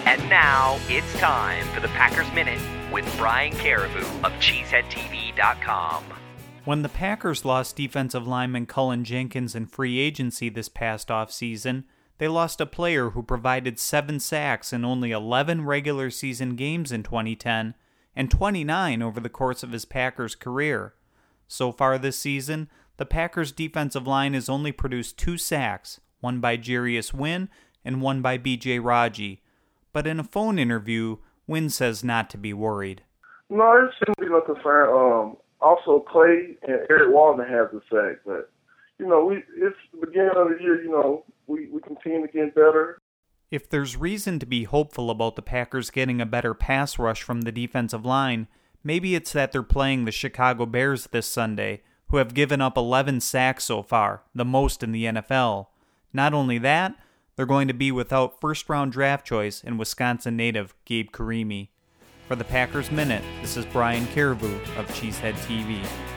And now it's time for the Packers Minute with Brian Caribou of CheeseheadTV.com. When the Packers lost defensive lineman Cullen Jenkins in free agency this past offseason, they lost a player who provided 7 sacks in only 11 regular season games in 2010 and 29 over the course of his Packers career. So far this season, the Packers defensive line has only produced 2 sacks, one by Jarius Wynn and one by B.J. Raji. But in a phone interview, Wynn says not to be worried. No, it shouldn't be no concern. Also, Clay and Eric Walden have the sack, but it's the beginning of the year. We continue to get better. If there's reason to be hopeful about the Packers getting a better pass rush from the defensive line, maybe it's that they're playing the Chicago Bears this Sunday, who have given up 11 sacks so far, the most in the NFL. Not only that, they're going to be without first-round draft choice and Wisconsin native Gabe Carimi. For the Packers Minute, this is Brian Caribou of Cheesehead TV.